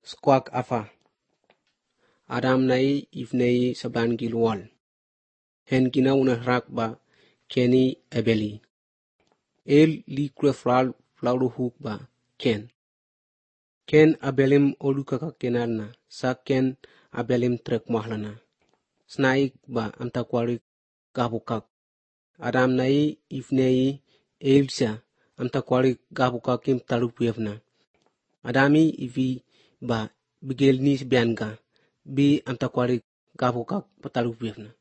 squawk afa. Adam nai ifnei sablan gilwal. Hen kina unahrak ba Keni Abeli. El li krefral flauruhuk ba Ken. Ken Abelim olukaka kenalna sa Ken Abelim trek mahlana. Snaik ba amtakwarik gabukak. Adam nai ifnei Elsa amtakwarik gabukakim talupyevna. Adami ivi ba bigelnis bianga bi amtakwarik gabukak patalupyevna.